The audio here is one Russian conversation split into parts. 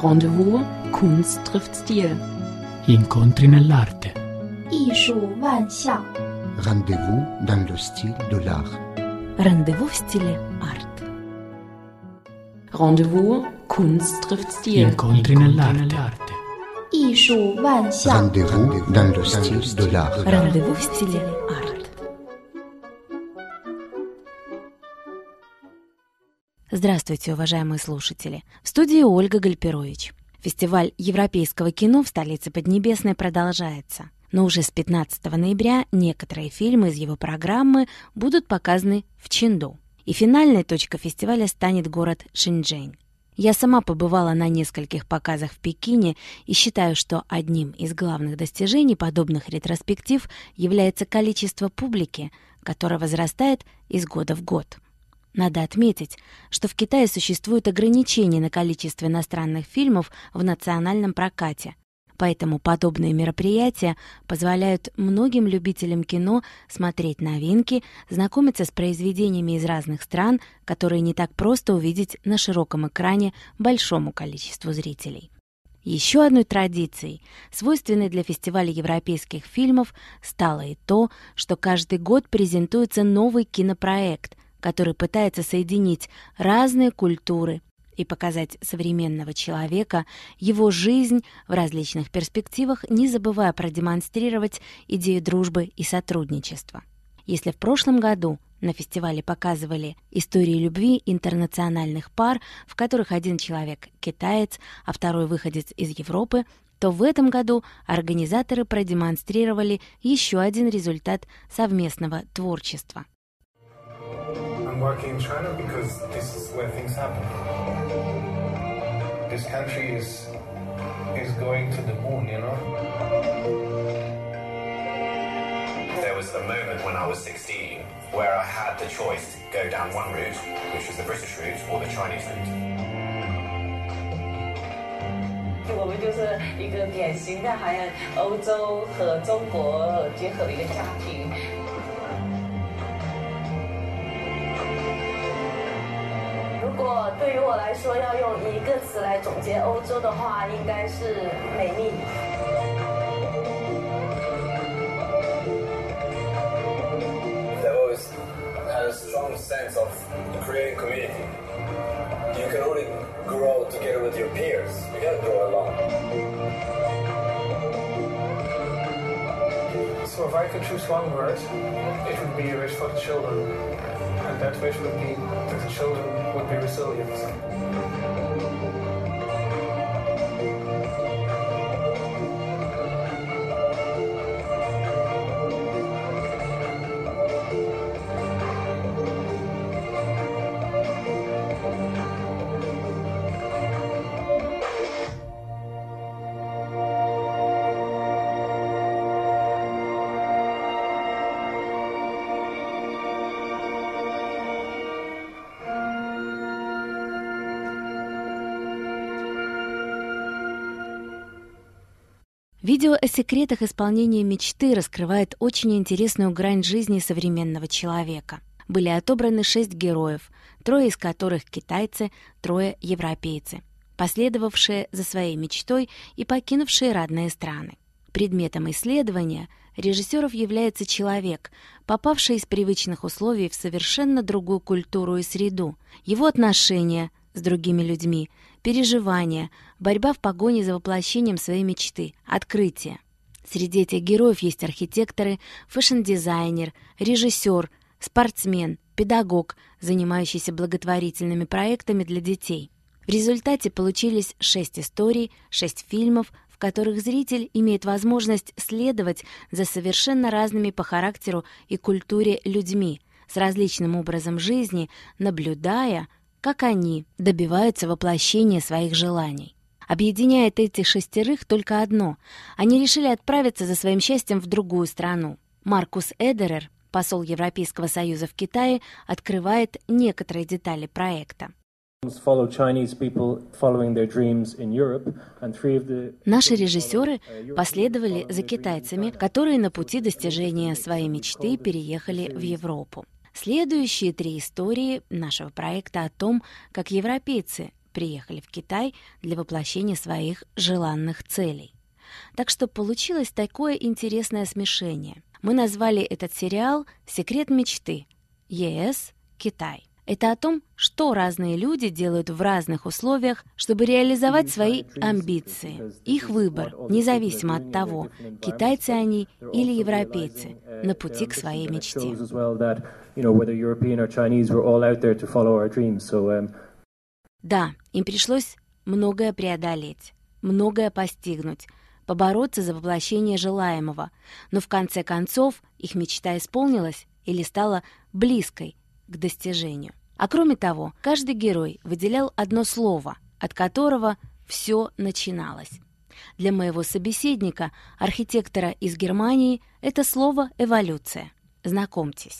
Rendezvous, Kunst trifft Stil. Incontri nell'arte. 艺术万象 Rendez-vous dans le style de l'art. Rendezvous в стиле арт. Rendezvous, Kunst trifft Stil. Incontri nell'arte. 艺术万象 Rendez-vous dans le style de l'art. Rendezvous в стиле арт. Здравствуйте, уважаемые слушатели! В студии Ольга Гальперович. Фестиваль европейского кино в столице Поднебесной продолжается. Но уже с 15 ноября некоторые фильмы из его программы будут показаны в Чэнду. И финальной точкой фестиваля станет город Шэньчжэнь. Я сама побывала на нескольких показах в Пекине и считаю, что одним из главных достижений подобных ретроспектив является количество публики, которое возрастает из года в год. Надо отметить, что в Китае существуют ограничения на количество иностранных фильмов в национальном прокате, поэтому подобные мероприятия позволяют многим любителям кино смотреть новинки, знакомиться с произведениями из разных стран, которые не так просто увидеть на широком экране большому количеству зрителей. Еще одной традицией, свойственной для фестиваля европейских фильмов, стало и то, что каждый год презентуется новый кинопроект, который пытается соединить разные культуры и показать современного человека, его жизнь в различных перспективах, не забывая продемонстрировать идею дружбы и сотрудничества. Если в прошлом году на фестивале показывали истории любви интернациональных пар, в которых один человек китаец, а второй выходец из Европы, то в этом году организаторы продемонстрировали еще один результат совместного творчества. I'm working in China because this is where things happen. This country is going to the moon, you know? There was a moment when I was 16 where I had the choice to go down one route, which was the British route, or the Chinese route. 我们就是一个典型的好像欧洲和中国结合的一个家庭。如果对于我来说要用一个词来总结欧洲的话，应该是美丽。 They've always had a strong sense of creating community. You can only grow together with your peers. You can't grow alone. So if I could choose one word, it would be a wish for the children. And that wish would be that the children would be resilient. Видео о секретах исполнения мечты раскрывает очень интересную грань жизни современного человека. Были отобраны 6 героев, 3 из которых китайцы, 3 европейцы, последовавшие за своей мечтой и покинувшие родные страны. Предметом исследования режиссеров является человек, попавший из привычных условий в совершенно другую культуру и среду, его отношения с другими людьми, переживания, борьба в погоне за воплощением своей мечты, открытие. Среди этих героев есть архитекторы, фэшн-дизайнер, режиссер, спортсмен, педагог, занимающийся благотворительными проектами для детей. В результате получились 6 историй, 6 фильмов, в которых зритель имеет возможность следовать за совершенно разными по характеру и культуре людьми, с различным образом жизни, наблюдая, как они добиваются воплощения своих желаний. Объединяет этих 6 только одно — они решили отправиться за своим счастьем в другую страну. Маркус Эдерер, посол Европейского Союза в Китае, открывает некоторые детали проекта. Наши режиссеры последовали за китайцами, которые на пути достижения своей мечты переехали в Европу. Следующие 3 истории нашего проекта о том, как европейцы приехали в Китай для воплощения своих желанных целей. Так что получилось такое интересное смешение. Мы назвали этот сериал «Секрет мечты. ЕС. Китай». Это о том, что разные люди делают в разных условиях, чтобы реализовать свои амбиции. Их выбор, независимо от того, китайцы они или европейцы, на пути к своей мечте. Да, им пришлось многое преодолеть, многое постигнуть, побороться за воплощение желаемого, но в конце концов их мечта исполнилась или стала близкой к достижению. А кроме того, каждый герой выделял одно слово, от которого все начиналось. Для моего собеседника, архитектора из Германии, это слово «эволюция». Знакомьтесь.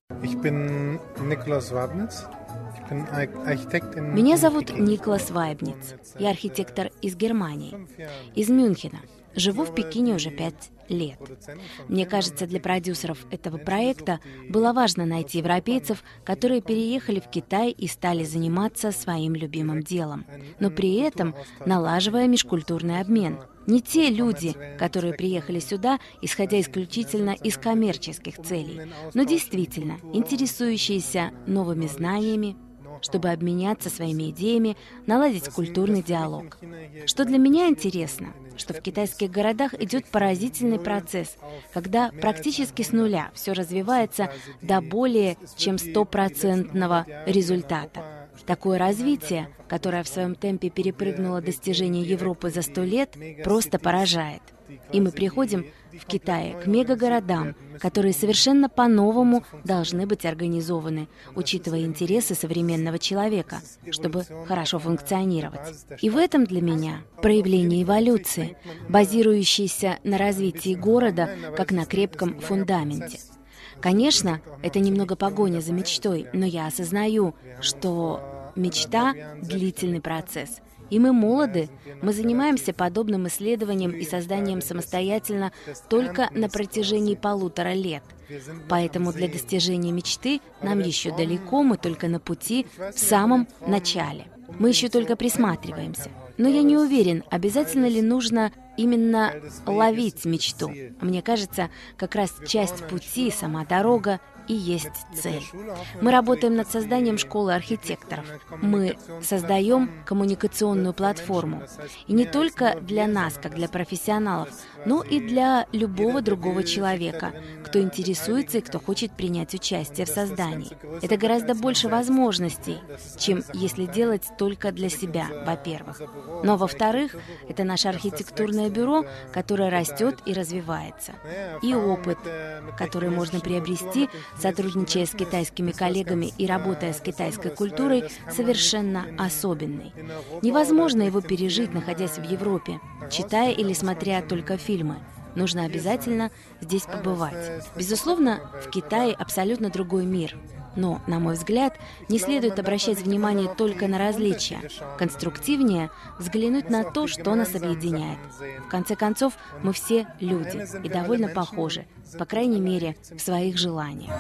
Меня зовут Никлас Вайбниц. Я архитектор из Германии, из Мюнхена. Живу в Пекине уже 5 лет. Мне кажется, для продюсеров этого проекта было важно найти европейцев, которые переехали в Китай и стали заниматься своим любимым делом, но при этом налаживая межкультурный обмен. Не те люди, которые приехали сюда, исходя исключительно из коммерческих целей, но действительно интересующиеся новыми знаниями, чтобы обменяться своими идеями, наладить культурный диалог. Что для меня интересно, что в китайских городах идет поразительный процесс, когда практически с нуля все развивается до более чем 100% результата. Такое развитие, которое в своем темпе перепрыгнуло достижения Европы за 100 лет, просто поражает. И мы приходим в Китае к мегагородам, которые совершенно по-новому должны быть организованы, учитывая интересы современного человека, чтобы хорошо функционировать. И в этом для меня проявление эволюции, базирующейся на развитии города как на крепком фундаменте. Конечно, это немного погоня за мечтой, но я осознаю, что мечта – длительный процесс. И мы молоды, мы занимаемся подобным исследованием и созданием самостоятельно только на протяжении 1,5 лет. Поэтому для достижения мечты нам еще далеко, мы только на пути, в самом начале. Мы еще только присматриваемся. Но я не уверен, обязательно ли нужно именно ловить мечту. Мне кажется, как раз часть пути, сама дорога и есть цель. Мы работаем над созданием школы архитекторов. Мы создаем коммуникационную платформу. И не только для нас, как для профессионалов, но и для любого другого человека, кто интересуется и кто хочет принять участие в создании. Это гораздо больше возможностей, чем если делать только для себя, во-первых. Но, во-вторых, это наше архитектурное бюро, которое растет и развивается. И опыт, который можно приобрести, сотрудничая с китайскими коллегами и работая с китайской культурой, совершенно особенный. Невозможно его пережить, находясь в Европе, читая или смотря только фильмы. Нужно обязательно здесь побывать. Безусловно, в Китае абсолютно другой мир. Но, на мой взгляд, не следует обращать внимание только на различия. Конструктивнее взглянуть на то, что нас объединяет. В конце концов, мы все люди и довольно похожи, по крайней мере, в своих желаниях.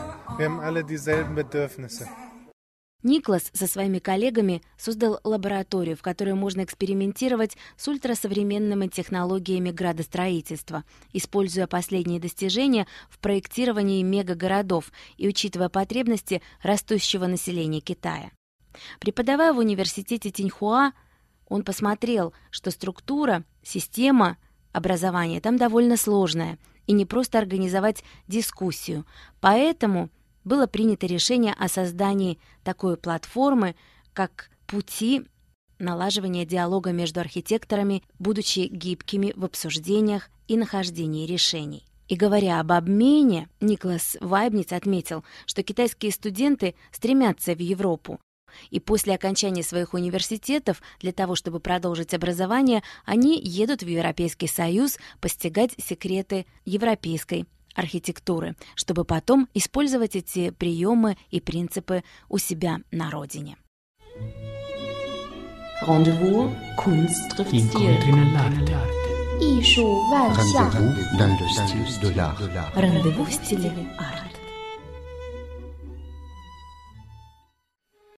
Никлас со своими коллегами создал лабораторию, в которой можно экспериментировать с ультрасовременными технологиями градостроительства, используя последние достижения в проектировании мегагородов и учитывая потребности растущего населения Китая. Преподавая в университете Тиньхуа, он посмотрел, что структура, система образования там довольно сложная, и не просто организовать дискуссию. Поэтому было принято решение о создании такой платформы, как пути налаживания диалога между архитекторами, будучи гибкими в обсуждениях и нахождении решений. И говоря об обмене, Никлас Вайбниц отметил, что китайские студенты стремятся в Европу, и после окончания своих университетов для того, чтобы продолжить образование, они едут в Европейский Союз постигать секреты европейской архитектуры, чтобы потом использовать эти приемы и принципы у себя на родине. Rendezvous Kunst trifft Incontri nell'arte. 艺术万象。 Rendez-vous dans le style de l'art. Rendez-vous в стиле арт.